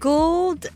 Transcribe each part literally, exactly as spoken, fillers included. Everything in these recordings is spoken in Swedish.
God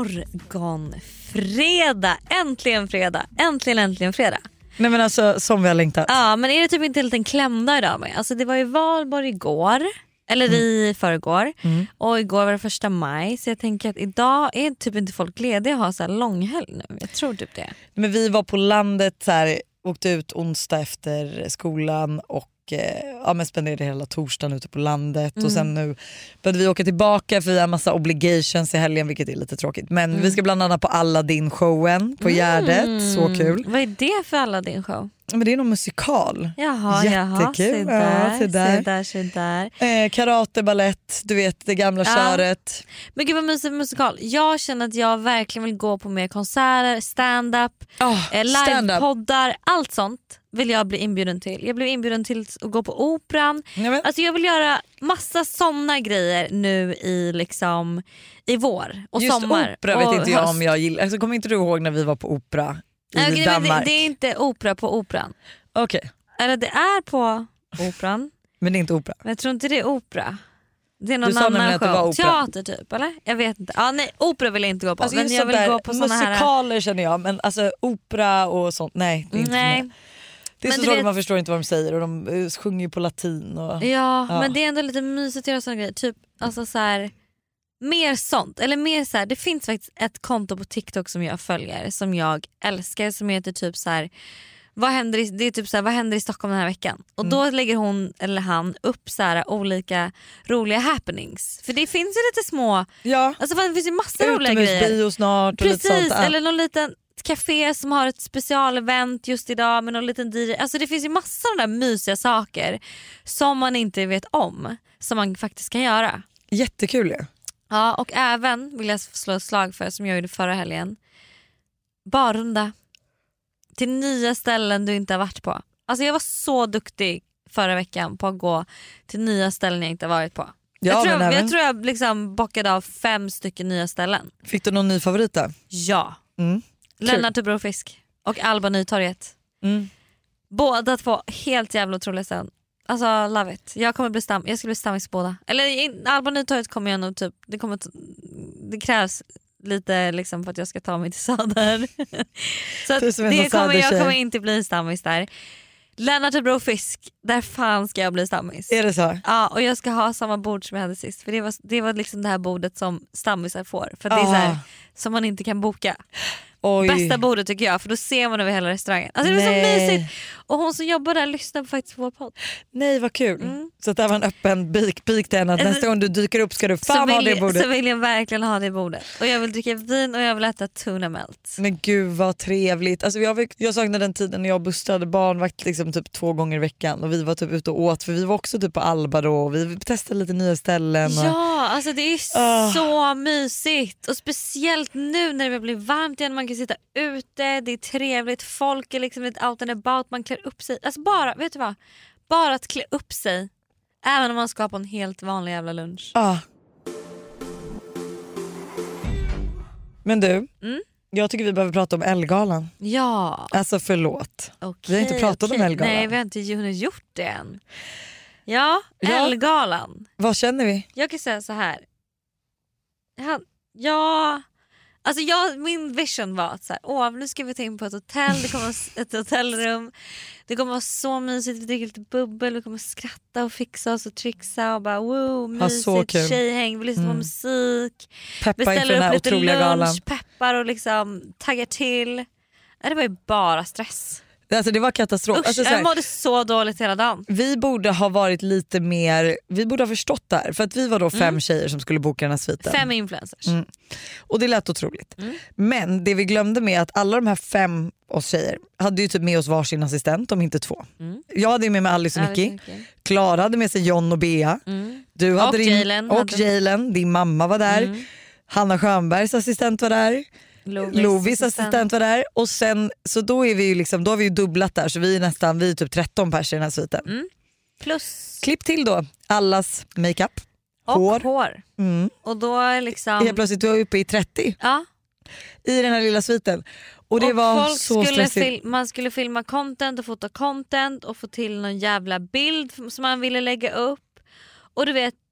morgon, fredag, äntligen fredag, äntligen äntligen fredag. Nej men alltså som vi har längtat. Ja, men är det typ inte lite en klämda idag med? Alltså det var ju valborg igår, eller mm. i förrgår, mm. och igår var det första maj, så jag tänker att idag är typ inte folk lediga och har så här långhelg nu. Jag tror typ det. Men vi var på landet så här, åkte ut onsdag efter skolan och ja, men spenderade hela torsdagen ute på landet mm. och sen nu började vi åka tillbaka för vi har massa obligations i helgen, vilket är lite tråkigt, men mm. vi ska bland annat på Aladdin-showen på Gärdet, mm. så kul. Vad är det för Aladdin-show? Men det är någon musikal. Jaha, jättekul. Jaha, se där, ja, se där, se där, se där. Eh, karate, ballett, du vet det gamla ja. köret. Men gud vad mysigt musikal. Jag känner att jag verkligen vill gå på mer konserter, stand-up, oh, eh, livepoddar, allt sånt vill jag bli inbjuden till. Jag blev inbjuden till att gå på operan. Ja, men... Alltså jag vill göra massa såna grejer nu i liksom i vår och just sommar. Opera och vet inte jag höst. om jag gillar. Alltså, kommer inte du ihåg när vi var på opera i Nej, Danmark? Det, det är inte opera på operan. Okej. Okay. Eller det är på operan. Men det är inte opera. Men jag tror inte det är opera. Det är någon du sa annan att det var show. opera. Teater typ, eller? Jag vet inte. Ah, nej, opera vill jag inte gå på. Alltså, men jag vill där, gå på såna här musikaler känner jag, men alltså opera och sånt, nej. Det är inte nej. Det är men så tråkigt, vet... man förstår inte vad de säger och de uh, sjunger ju på latin. Och, ja, ja, men det är ändå lite mysigt att göra såna grejer. Typ, alltså så här, mer sånt. Eller mer så här, det finns faktiskt ett konto på TikTok som jag följer som jag älskar, som heter typ så här, vad händer i, det är typ så här, vad händer i Stockholm den här veckan? Och mm. då lägger hon eller han upp så här olika roliga happenings. För det finns ju lite små, ja. alltså det finns ju massa roliga grejer. Bio snart och precis, lite sånt. eller någon liten café som har ett specialevent just idag med någon liten D J. Alltså det finns ju massa av de där mysiga saker som man inte vet om, som man faktiskt kan göra. Jättekul ja. Ja, och även vill jag slå ett slag för, som jag gjorde förra helgen, barrunda till nya ställen du inte har varit på. Alltså jag var så duktig förra veckan på att gå till nya ställen jag inte har varit på. Ja, jag, tror jag, jag tror jag liksom bockade av fem stycken nya ställen. Fick du någon ny favorit då? Ja. Mm. Lennart Brofisk och Alba Nytorget. Mm. Båda två helt jävla otroliga ställen. Alltså love it. Jag kommer bli stam jag ska bli stammis båda. Eller Alba Nytorget kommer jag nog typ det kommer det krävs lite liksom för att jag ska ta mig till Söder. Så att det kommer jag kommer inte bli stammis där. Lennart Brofisk, där fan ska jag bli stammis. Är det så? Ja, och jag ska ha samma bord som jag hade sist. För det var, det var liksom det här bordet som stammisar får. För det är ah. så här, som man inte kan boka. Oj. Bästa bordet tycker jag, för då ser man över hela restaurangen. Alltså det var så mysigt. Och hon som jobbar där lyssnar faktiskt på vår podd. Nej vad kul. Mm. Så det var en öppen pik, pik till henne att nästa gång du dyker upp ska du fan ha det bordet. Så vill jag verkligen ha det bordet. Och jag vill dricka vin och jag vill äta tuna melt. Men gud vad trevligt. Alltså jag, jag saknade den tiden när jag bustade barnvakt liksom typ två gånger i veckan. Och vi var typ ute och åt, för vi var också typ på Alba då. Och vi testade lite nya ställen. Och... Ja, alltså det är oh. så mysigt. Och speciellt nu när det blir varmt igen. Man kan sitta ute, det är trevligt. Folk är liksom lite out and about. Man klär upp sig. Alltså bara, vet du vad? Bara att klä upp sig. Även om man ska på en helt vanlig jävla lunch. Ah. Men du, mm? jag tycker vi behöver prata om Ellegalan. Ja. Alltså förlåt. Okay, vi har inte pratat okay. om Ellegalan. Nej, vi har inte gjort det än. Ja, ja. Ellegalan. Vad känner vi? Jag kan säga så här. Ja, ja alltså jag, min vision var att så här, åh, nu ska vi ta in på ett hotell. Det kommer ett hotellrum. Det kommer vara så mysigt. Vi dricker lite bubbel. Vi kommer skratta och fixa oss och trixa och bara wow, mysigt, ja, tjejhäng. Vi lyssnar mm. på musik. Peppar vi ställer upp lite lunch, galan. Peppar och liksom taggar till. Det var ju bara stress. Alltså det var katastrof. Usch, alltså, jag mådde så dåligt hela dagen. Vi borde ha varit lite mer, vi borde ha förstått där. För att vi var då fem mm. tjejer som skulle boka den här sviten. Fem influencers. Mm. Och det lät otroligt. Mm. Men det vi glömde med att alla de här fem oss tjejer hade ju typ med oss varsin assistent, om inte två. Mm. Jag hade med mig Alice och Nicky. Klara hade med sig John och Bea. Mm. Du hade och din, Jalen. Och Jalen, din mamma var där. Mm. Hanna Schönbergs assistent var där. Lovis, Lovis assistent. assistent var där. Och sen, så då är vi ju liksom, då har vi ju dubblat där. Så vi är nästan, vi är typ tretton pers i den här sviten. Mm. Plus klipp till då allas makeup, och hår, hår. Mm. Och då är liksom helt plötsligt du är uppe i trettio. Ja. I den här lilla sviten. Och det och var folk så skulle stressigt. fil- man skulle filma content och fota content och få till någon jävla bild som man ville lägga upp. Och du vet,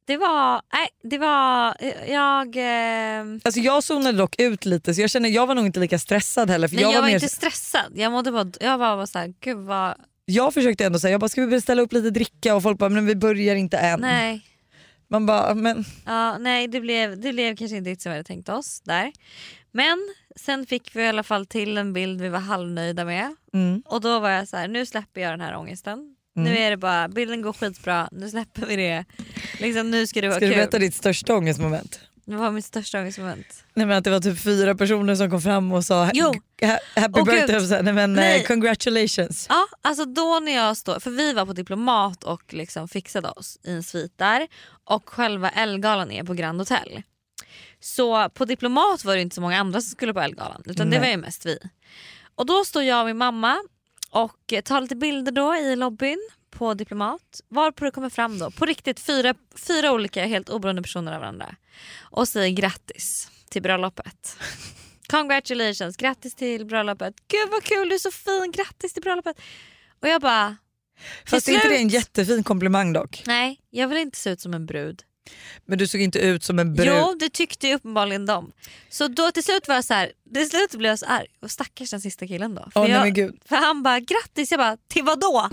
Det var, nej det var, jag... Eh... Alltså jag zonade dock ut lite så jag känner jag var nog inte lika stressad heller. För Nej, jag, jag var var mer... inte stressad, jag mådde bara, jag var bara såhär, gud vad... Jag försökte ändå säga, jag bara ska vi beställa upp lite dricka och folk bara men vi börjar inte än. Nej. Man bara men... Ja, nej det blev, det blev kanske inte riktigt som vi hade tänkt oss där. Men sen fick vi i alla fall till en bild vi var halvnöjda med. Mm. Och då var jag så här: nu släpper jag den här ångesten. Mm. Nu är det bara, bilden går skitbra, nu släpper vi det. Liksom, nu ska det vara ska kul. Ska du berätta ditt största ångestmoment? Det var mitt största ångestmoment. Nej men att det var typ fyra personer som kom fram och sa Jo. ha- happy Oh, birthday och så, nej men nej. eh, congratulations. Ja, alltså då när jag står, för vi var på Diplomat och liksom fixade oss i en svit där. Och själva Ellegalan är på Grand Hotel. Så på Diplomat var det inte så många andra som skulle på Ellegalan, utan Nej. det var ju mest vi. Och då står jag och min mamma och tar lite bilder då i lobbyn på Diplomat. Varpå det kommer fram då på riktigt fyra, fyra olika helt oberoende personer av varandra. Och säger grattis till bröllopet. Congratulations, grattis till bröllopet. Gud vad kul, du är så fin, grattis till bröllopet. Och jag bara... Fast är inte det en jättefin komplimang dock? Nej, jag vill inte se ut som en brud. Men du såg inte ut som en brud. Jo, det tyckte ju uppenbarligen de. Så då till slut var jag så här, till slut blev jag så arg. Och stackars den sista killen då. För, Åh, nej, jag, men gud. för han bara, grattis. Jag bara, till vad då?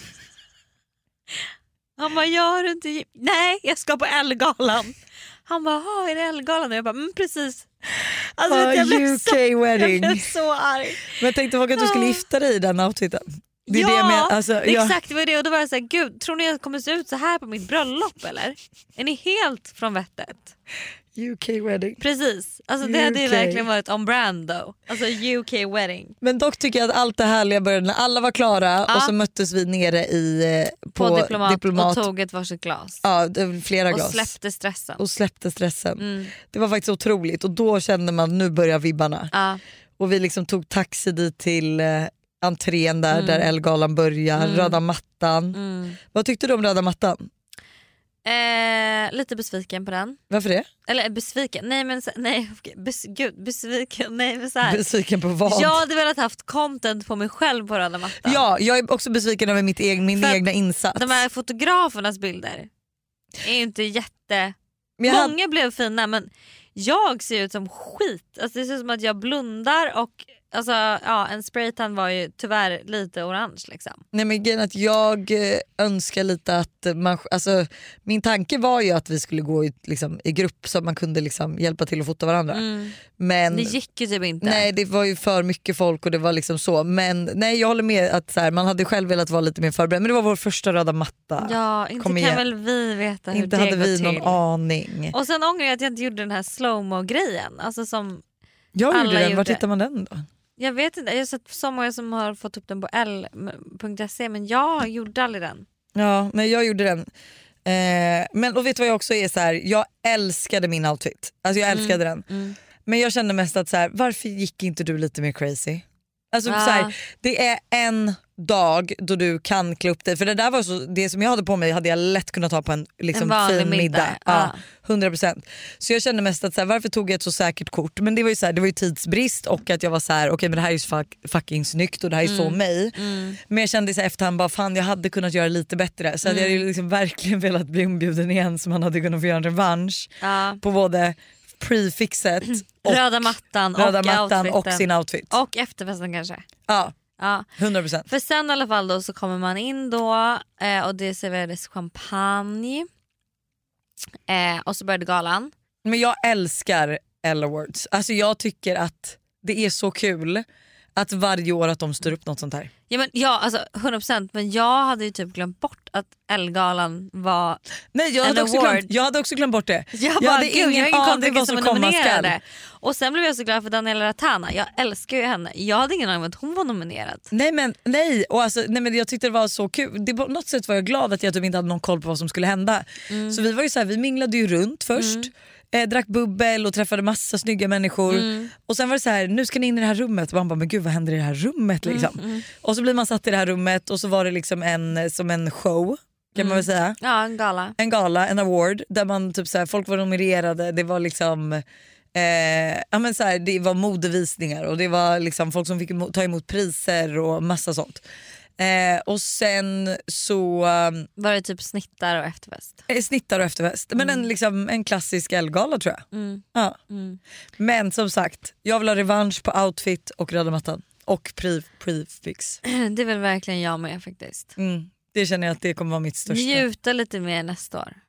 Han bara, gör du inte... Nej, jag ska på Ellegalan. Han bara, är det Ellegalan? Och jag bara, mm, precis. Alltså, Ah, vet, jag, blev U K så, wedding. jag blev så arg. Men tänkte folk att du skulle gifta dig i den outfiten? Det är ja, det jag menar. Alltså, jag... exakt det var det. Och då var jag så här, gud, tror ni jag kommer se ut så här på mitt bröllop eller? Är ni helt från vettet? U K wedding. Precis, alltså det U K. hade ju verkligen varit on brand då. Alltså U K wedding. Men dock tycker jag att allt det härliga började när alla var klara Ja. och så möttes vi nere i, eh, på, På diplomat, diplomat. och tog ett varsitt glas. Ja, det var flera och glas. släppte stressen. Och släppte stressen. Mm. Det var faktiskt otroligt och då kände man nu börjar vibbarna. Ja. Och vi liksom tog taxi dit till eh, entrén där, Mm. där Ellegalan börjar, Mm. röda mattan. Mm. Vad tyckte du om röda mattan? Eh, lite besviken på den. Varför det? Eller besviken, nej men så- nej, okej, bes, gud, besviken, nej men så här. Besviken på vad? Jag hade velat haft content på mig själv på röda mattan. Ja, jag är också besviken över mitt egen, min För egna insats. De här fotografernas bilder är ju inte jätte... Men jag hade- Många blev fina men jag ser ut som skit. Alltså det ser ut som att jag blundar och alltså, ja, en spraytan var ju tyvärr lite orange liksom. Nej men grejen är att jag eh, önskar lite att man, alltså, min tanke var ju att vi skulle gå i, liksom, i grupp så att man kunde liksom, hjälpa till att fota varandra. Mm. Men Det gick ju typ inte. nej, det var ju för mycket folk och det var liksom så. Men nej, jag håller med att så här, man hade själv velat vara lite mer förberedd. Men det var vår första röda matta. Ja, inte Kom kan igen. väl vi veta hur Inte det hade går vi till. någon aning. Och sen ångrar jag att jag inte gjorde den här slowmo grejen. Alltså som Jag alla gjorde den, var gjorde. hittar man den då? Jag vet inte, jag har sett så många som har fått upp den på l punkt se men jag gjorde aldrig den. Ja, nej jag gjorde den. Eh, men och vet du vad jag också är så här, jag älskade min outfit. Alltså jag älskade den. Mm. Men jag kände mest att så här, varför gick inte du lite mer crazy? Alltså Ja. så här, det är en dag då du kan klä upp dig. För det där var så, det som jag hade på mig hade jag lätt kunnat ha på en, liksom, En vanlig fin middag. middag, Ja, ja. hundra procent. Så jag kände mest att så här, varför tog jag ett så säkert kort? Men det var ju, så här, det var ju tidsbrist och att jag var så här, okej okay, men det här är ju fuck, fucking snyggt och det här är så mig. Mm. Men jag kände så här, efterhand bara fan jag hade kunnat göra lite bättre. Så hade Mm. jag ju liksom verkligen velat bli inbjuden igen så man hade kunnat få göra en revansch Ja. på både prefixet och Röda mattan röda och mattan outfiten. och sin outfit. Och efterfesten kanske. Ja, Ja. hundra procent. För sen i alla fall då så kommer man in då eh, och det serverades champagne. Eh, och så började galan. Men jag älskar Elle Awards. Alltså jag tycker att det är så kul att varje år att de styr upp något sånt här. Ja, men, ja alltså hundra procent, men jag hade ju typ glömt bort att Elle-galan var Nej, jag en hade, också award. glömt, jag hade också glömt bort det. Jag, Jag bara, hade gud, ingen jag har ingen koll aning på vilka vad som som var komma nominerade. skall. Och sen blev jag så glad för Daniela Ratana. Jag älskar ju henne. Jag hade ingen aning om att hon var nominerad. Nej men, nej. Och alltså, nej men jag tyckte det var så kul. Det, på något sätt var jag glad att jag typ inte hade någon koll på vad som skulle hända. Mm. Så vi var ju så här, vi minglade ju runt först. Mm. Eh, drack bubbel och träffade massa snygga människor. Mm. Och sen var det så här, nu ska ni in i det här rummet. Och man bara, men gud vad händer i det här rummet liksom? Mm, mm. Och så blir man satt i det här rummet och så var det liksom en, som en show kan man väl säga. Ja, en gala. En gala, en award där man typ så här, folk var nominerade. Det var liksom eh, ja, men så här, det var modevisningar och det var liksom folk som fick emo- ta emot priser och massa sånt. Eh, och sen så um, var det typ snittar och efterfest? Eh, snittar och efterfest. Men Mm. en, liksom, en klassisk Elgala tror jag. Mm. Ja. Mm. Men som sagt, jag vill ha revansch på outfit och röda mattan. Och pre- prefix. Det är väl verkligen jag med faktiskt. Mm. Det känner jag att det kommer vara mitt största. Njuta lite mer nästa år.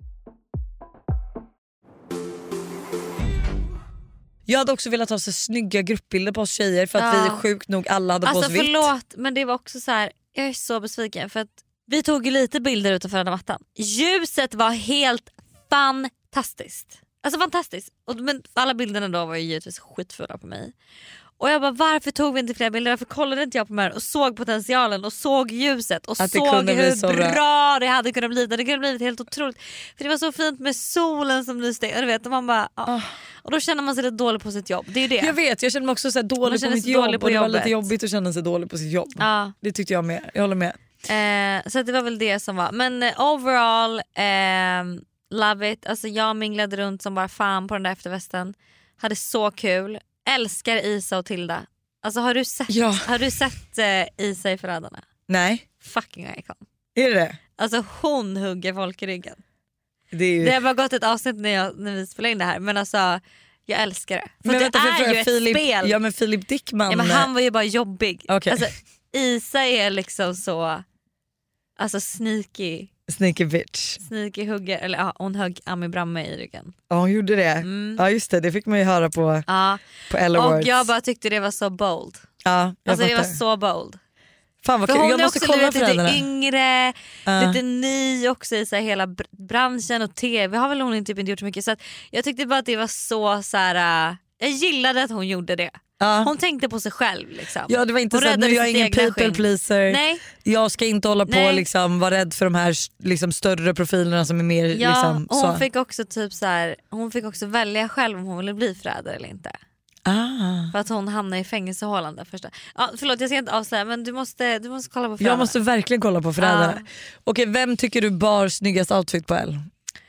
Jag hade också velat ha så snygga gruppbilder på oss tjejer för att Ja. vi sjukt nog alla hade Alltså på oss vitt. förlåt, men det var också så här. Jag är så besviken för att vi tog ju lite bilder utanför röda mattan. Ljuset var helt fantastiskt. Alltså fantastiskt. Och, men alla bilderna då var ju givetvis skitfulla på mig. Och jag bara, varför tog vi inte fler bilder? Varför kollade inte jag på de här och såg potentialen och såg ljuset och Att det såg kunde bli hur så bra. bra. det hade kunnat bli. Det kunde blivit helt otroligt. För det var så fint med solen som lyste. Du vet, och man bara, ja. Oh. Och då känner man sig lite dålig på sitt jobb. Det är ju det. Jag vet, jag känner mig också så här Man dålig på känner mitt sig jobb dålig på och det var jobbet. lite jobbigt att känna sig dålig på sitt jobb. Ja. Det tyckte jag med, jag håller med. Eh, så att det var väl det som var. Men eh, overall, eh, love it. Alltså jag minglade runt som bara fan på den där efterfesten. Hade så kul. Älskar Isa och Tilda. Alltså har du sett, Ja. har du sett eh, Isa i Förrädarna? Nej, Fucking icon. är det det? Alltså hon hugger folk i ryggen. Det är ju... Det har bara gått ett avsnitt när, jag, när vi spelade in det här. Men alltså jag älskar det. För Men det vänta, får jag är fråga, ju ett Filip, spel. Ja men Filip Dickman. Ja, men han var ju bara jobbig. Okej. Alltså, Isa är liksom så alltså sneaky. Sneaky bitch. Sneaky hugger, eller ja, hon högg Ami Bramme i ryggen. Ja hon gjorde det. Mm. Ja just det, det fick man ju höra på, Ja. på L Awards. Och jag bara tyckte det var så bold. Ja, jag Alltså det var fattar. så bold. Fan vad För kul, hon jag är måste också kolla lite, Förrädarna. lite yngre, Ja. lite ny också i så här, hela br- branschen och tv har väl hon inte, typ inte gjort så mycket. Så att jag tyckte bara att det var så, så här. Uh, jag gillade att hon gjorde det. Ja. Hon tänkte på sig själv liksom. Ja det var inte Hon så att nu räddade jag är sitt ingen egna people skinn. pleaser. Nej. Jag ska inte hålla på Nej. och liksom, vara rädd för de här liksom, större profilerna som är mer Ja, liksom, och hon så. fick också typ så här, hon fick också välja själv om hon ville bli förrädare eller inte. Ah. För att hon hamnade i fängelsehålan där första. Ja, förlåt jag ska inte avslöja men du måste, du måste kolla på Förrädarna. Jag måste verkligen kolla på Förrädarna. Ja. Okej, vem tycker du bar snyggast outfit på L?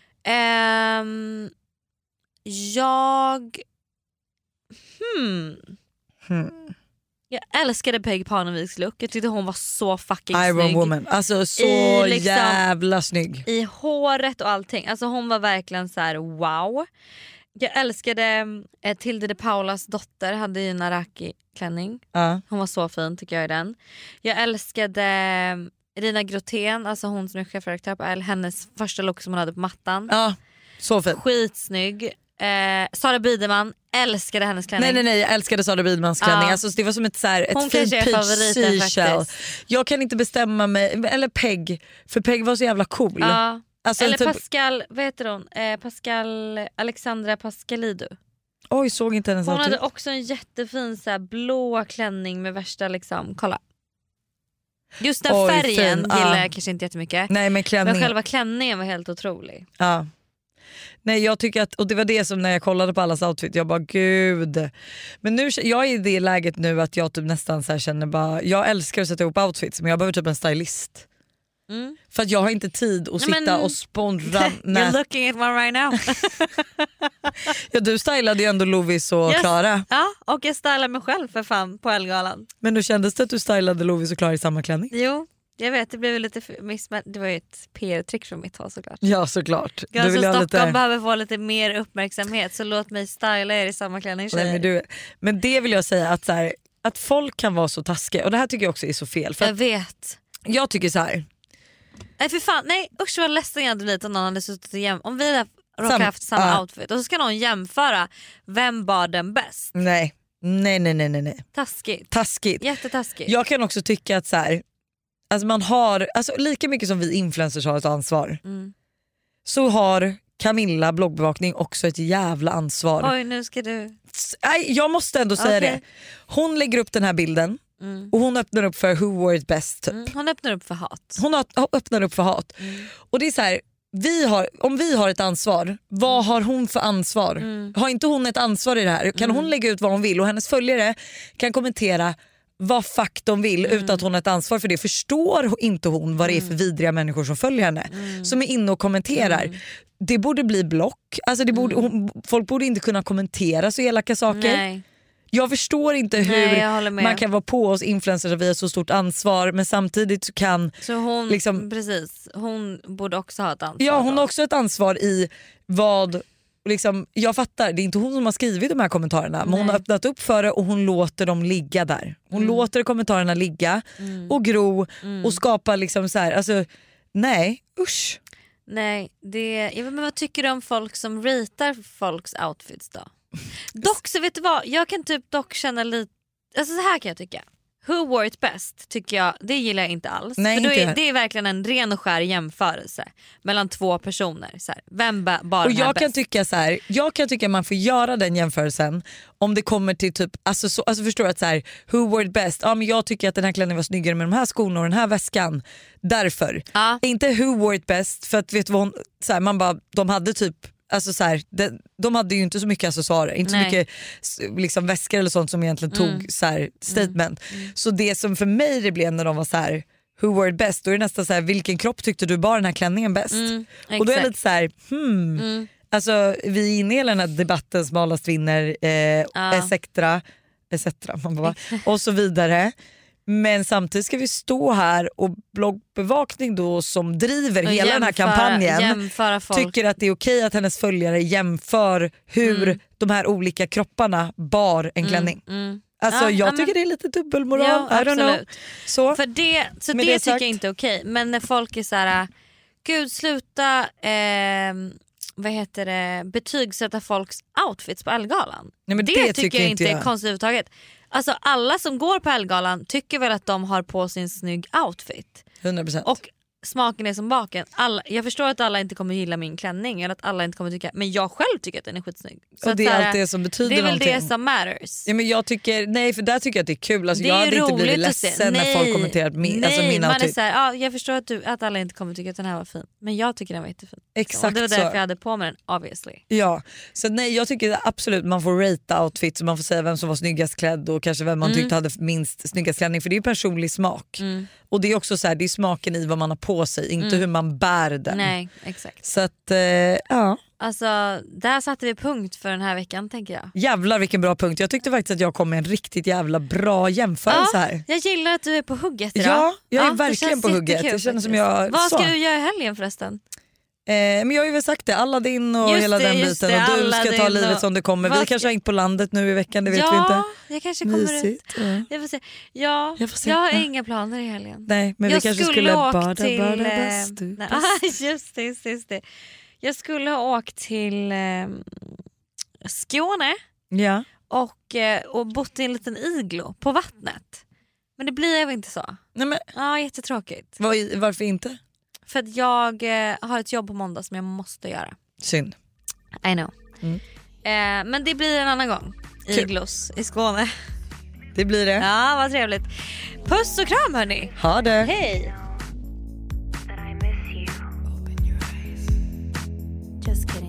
Ehm, jag... Hmm. Hmm. Jag älskade Peg Parneviks look. Jag tyckte hon var så fucking Iron snygg. Woman, alltså så I liksom- jävla snygg. I håret och allting. Alltså hon var verkligen så här: wow. Jag älskade eh, Tilde de Paulas dotter, hade ju en Araki-klänning. Ja. Hon var så fin tycker jag i den. Jag älskade eh, Rina Grothén, alltså hon som är chefredaktör på L, hennes första look som hon hade på mattan. Ja, så fint. Skitsnygg. Eh, Sara Biderman, älskade hennes klänning. Nej nej nej, jag älskade Sara Bidmans klänning. Ja. Alltså, det var som ett, så här, ett Hon fint kanske är peach favoriten seashell. faktiskt. Jag kan inte bestämma mig, eller Peg, för Peg var så jävla cool. Ja. Alltså, Eller typ, Pascal, vad heter hon? Eh, Pascal, Alexandra Pascalidou. oj, såg inte hennes Hon outfit. hade också en jättefin så här, blå klänning med värsta liksom, kolla. Just den Oj, färgen fin. gillar Ja. jag kanske inte jättemycket. Nej men klänning. Men själva klänningen var helt otrolig. Ja. Nej jag tycker att, och det var det som när jag kollade på allas outfit, jag bara gud. Men nu, jag är i det läget nu att jag typ nästan så här känner bara, jag älskar att sätta ihop outfits men jag behöver typ en stylist. Mm. För att jag har inte tid att Nej, sitta men- och spondra. You're Nej. looking at one right now. Ja, du stylade ju ändå Lovis och Yes. Klara. Ja, och jag stylar mig själv för fan på Elgalan. Men då kändes det att du stylade Lovis och Klara i samma klänning? Jo, jag vet det blev lite missmä- det var ju ett P R-trick från mitt håll såklart. Ja såklart. Jag Du som vill ha Stockholm lite... behöver få lite mer uppmärksamhet så låt mig styla er i samma klänning tjejer. Nej, men, du... men det vill jag säga att, så här, att folk kan vara så taskiga och det här tycker jag också är så fel. För Jag att vet. jag tycker så här. Nej för fan, nej usch vad ledsen jag hade blivit om någon hade suttit och jäm- om vi hade råkat Sam- haft samma ja. outfit och så ska någon jämföra vem bar den bäst. Nej, nej, nej, nej, nej, nej. Taskigt. Taskigt. Jättetaskigt. Jag kan också tycka att så här, alltså man har, alltså lika mycket som vi influencers har ett ansvar Mm. så har Camilla bloggbevakning också ett jävla ansvar. Oj nu ska du... S- Nej, jag måste ändå säga Okej. det. Hon lägger upp den här bilden Mm. och hon öppnar upp för who wore it best typ. Mm. Hon öppnar upp för hat. Hon har- öppnar upp för hat. Mm. Och det är så här, vi har, om vi har ett ansvar, vad har hon för ansvar? Mm. Har inte hon ett ansvar i det här? Kan Mm. hon lägga ut vad hon vill och hennes följare kan kommentera vad fuck de vill Mm. utan att hon har ett ansvar för det. Förstår inte hon vad det är för vidriga människor som följer henne Mm. som är inne och kommenterar? Mm. Det borde bli block. Alltså det borde, hon, folk borde inte kunna kommentera så elaka saker. Nej. jag förstår inte hur Nej, man kan vara på oss influencers och vi har så stort ansvar, men samtidigt så kan så hon, liksom, precis, hon borde också ha ett ansvar. Ja, hon då. har också ett ansvar i vad liksom, jag fattar, det är inte hon som har skrivit de här kommentarerna. Nej. Men hon har öppnat upp för det och hon låter dem ligga där. Hon mm. låter kommentarerna ligga mm. och gro mm. och skapa liksom så här, alltså nej, usch. Nej, det, men vad tycker du om folk som ratear folks outfits då? Dock så vet du vad, jag kan typ dock känna lite, alltså så här kan jag tycka. Who wore it best tycker jag, det gillar jag inte alls. Nej, för då inte är, det är verkligen en ren och skär jämförelse mellan två personer. Så här, vem ba, bar och den här jag bäst? kan tycka så här, jag kan tycka man får göra den jämförelsen om det kommer till typ, alltså, så, alltså förstår att så här, who wore it best? Ja, men jag tycker att den här klänningen var snyggare med de här skorna och den här väskan. Därför. Ja. Inte who wore it best, för att vet du vad hon, så här, man bara, de hade typ alltså så här, de, de hade ju inte så mycket accessoarer, inte Nej. så mycket liksom, väskor eller sånt som egentligen tog mm. så här, statement. Mm. Mm. Så det som för mig det blev när de var så här, who wore it best, då är det nästan så här, vilken kropp tyckte du bar den här klänningen bäst? Mm, och då är jag lite så här, hmm, mm. alltså vi är inne i den här debatten, smalast vinner, eh, ah. et cetera, et cetera man bara, och så vidare. Men samtidigt ska vi stå här och bloggbevakning då som driver och hela jämföra, den här kampanjen tycker att det är okej att hennes följare jämför hur mm. de här olika kropparna bar en klänning. Mm, mm. Alltså ja, jag tycker men, det är lite dubbelmoral. Ja, I don't know. Så, För det, så det, det tycker jag inte är okej. Men när folk är så här, gud sluta eh, vad heter det, betygsätta folks outfits på Ellegalan. Nej, men det, det tycker tycker jag inte inte jag. är konstigt överhuvudtaget. Alltså alla som går på Ellegalan tycker väl att de har på sin snygg outfit. hundra procent. Och smaken är som baken. Alla, jag förstår att alla inte kommer gilla min klänning eller att alla inte kommer tycka, men jag själv tycker att den är skitsnygg. Så och det är här, allt det som betyder det är väl någonting. det som matters. Ja, men jag tycker, nej för där tycker jag att det är kul. Alltså, det jag är hade inte blivit ledsen ledsen när folk kommenterat min, nej, alltså min man outfit. Är så här, ja, jag förstår att, du, att alla inte kommer tycka att den här var fin, men jag tycker den var jättefin. Exakt så, och det var därför så. jag hade på mig den, obviously. Ja, så nej jag tycker absolut man får rata outfits och man får säga vem som var snyggast klädd och kanske vem man mm. tyckte hade minst snyggast klänning, för det är ju personlig smak. Mm. Och det är också så här, det är smaken i vad man har på sig, inte mm. hur man bär den. Nej, exakt. Så att, eh, ja. Alltså, där satte vi punkt för den här veckan tänker jag. Jävlar vilken bra punkt. Jag tyckte faktiskt att jag kom med en riktigt jävla bra jämförelse ja, här. Jag gillar att du är på hugget idag. Ja, jag är ja, verkligen på hugget. Det känns som jag, vad ska så. du göra i helgen förresten? Eh, men jag har ju väl sagt det, Aladdin och just hela det, den biten det, och du ska ta livet och... som det kommer. Vi ska... kanske har hängt på landet nu i veckan, det vet ja, vi inte. Ja, jag kanske kommer Mysigt, ut. Ja. Jag får se. Ja, jag, får se. Jag har ja. inga planer i helgen. Nej, men jag vi kanske skulle, skulle bada, till, bada, eh, bastu, nej, bastu. just det, just det, just det. Jag skulle ha åkt till eh, Skåne ja. och, eh, och bott i en liten iglo på vattnet. Men det blir ju inte så. Nej, men... Ja, jättetråkigt. Var, varför inte? För att jag eh, har ett jobb på måndag som jag måste göra. Synd. I know. Mm. Eh, men det blir en annan gång. Kul. Iglos i Skåne. Det blir det. Ja, vad trevligt. Puss och kram hörni. Ha det. Hej. Just kidding.